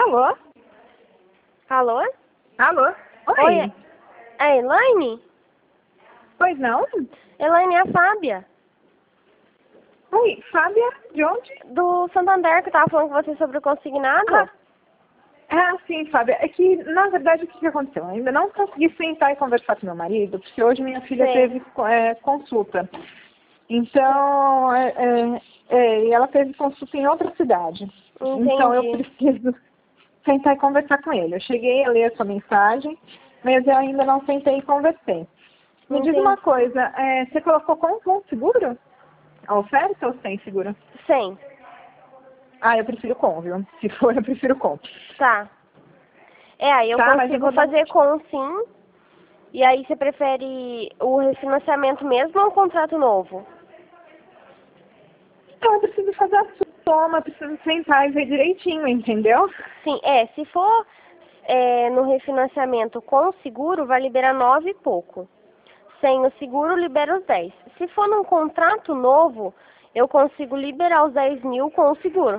Alô? Alô? Alô? Oi, é Elaine? Pois não? Elaine é a Fábia, Oi, Fábia, de onde? do Santander, que eu tava falando com você sobre o consignado. Sim, Fábia. É que, na verdade, o que aconteceu? Eu ainda não consegui sentar e conversar com meu marido, porque hoje minha filha Sei. teve consulta. Então, e ela teve consulta em outra cidade. Entendi. Então, eu preciso sentar e conversar com ele. Eu cheguei a ler a sua mensagem, mas eu ainda não sentei e conversei. Me diz Entendi. uma coisa, você colocou com seguro? A oferta ou sem seguro? Sem. Eu prefiro com, viu? Se for, eu prefiro com. Tá. Aí eu Tá, mas eu consigo vou dar... fazer com sim. E aí você prefere o refinanciamento mesmo ou um contrato novo? Então, eu preciso fazer a soma, eu preciso sentar e ver direitinho, entendeu? Sim, se for no refinanciamento com o seguro, vai liberar 9 e pouco. Sem o seguro, libera os 10. Se for num contrato novo, eu consigo liberar os 10 mil com o seguro.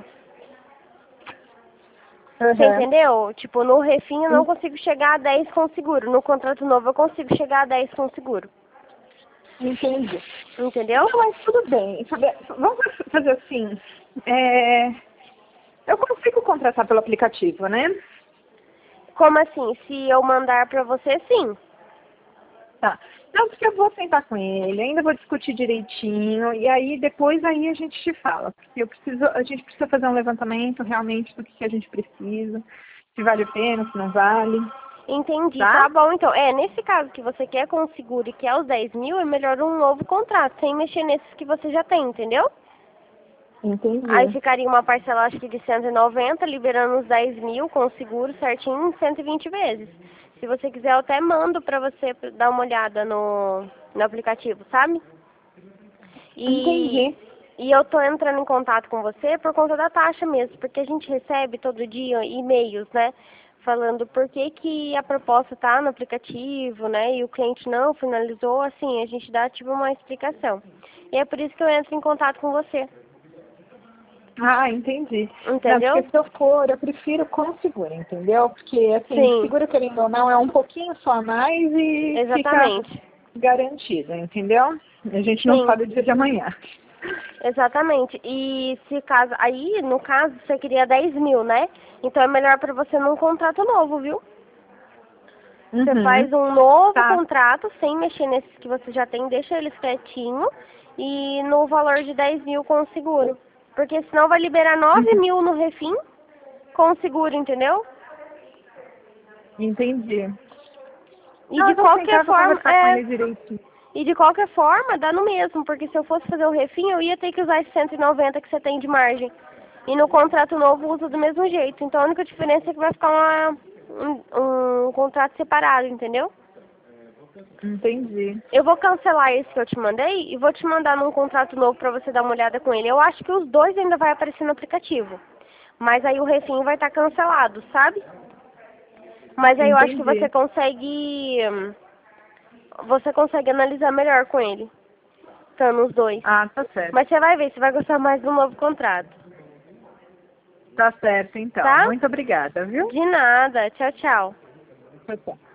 Você entendeu? Tipo, no refim eu não consigo chegar a 10 com o seguro. No contrato novo eu consigo chegar a 10 com o seguro. Entendi. Entendeu? Não, mas tudo bem. Vamos fazer assim. Eu consigo contratar pelo aplicativo, né? Como assim? Se eu mandar pra você, sim. Tá. Não, porque eu vou sentar com ele, ainda vou discutir direitinho, e aí depois a gente te fala. Porque a gente precisa fazer um levantamento realmente do que a gente precisa, se vale a pena, se não vale. Entendi, Tá? tá bom. Então, nesse caso que você quer com o seguro e quer os 10 mil, é melhor um novo contrato, sem mexer nesses que você já tem, entendeu? Aí Entendi. ficaria uma parcela, acho que de 190, liberando os 10 mil com o seguro certinho em 120 vezes. Se você quiser, eu até mando pra você dar uma olhada no aplicativo, sabe? E, Entendi. e eu tô entrando em contato com você por conta da taxa mesmo, porque a gente recebe todo dia e-mails, né? Falando por que a proposta tá no aplicativo, né? E o cliente não finalizou, assim, a gente dá tipo uma explicação. E é por isso que eu entro em contato com você. Entendi. Não, Entendeu? porque se eu for, eu prefiro com seguro, entendeu? Porque, assim, Sim, seguro querendo ou não, é um pouquinho só a mais e fica exatamente. garantido, entendeu? A gente não Sim, sabe o dia de amanhã. exatamente. E se caso, aí, no caso, você queria 10 mil, né? Então é melhor pra você num contrato novo, viu? Você Uhum. faz um novo Tá. contrato, sem mexer nesses que você já tem, deixa eles quietinho e no valor de 10 mil com o seguro. Porque senão vai liberar 9 Uhum. mil no refim com o seguro, entendeu? Entendi. E Não, de eu vou qualquer sentar, vou forma, conversar com ele direitinho. dá no mesmo, porque se eu fosse fazer o refim, eu ia ter que usar esse 190 que você tem de margem. E no contrato novo usa do mesmo jeito. Então a única diferença é que vai ficar um contrato separado, entendeu? Entendi. Eu vou cancelar esse que eu te mandei e vou te mandar num contrato novo pra você dar uma olhada com ele. Eu acho que os dois ainda vai aparecer no aplicativo. Mas aí o refim vai estar cancelado, sabe? Mas aí eu acho que Entendi. você consegue analisar melhor com ele, estando os dois. Tá certo. Mas você vai ver, você vai gostar mais do novo contrato, Tá certo, então. tá? Muito obrigada, viu? De nada. Tchau, tchau. Tchau, tchau.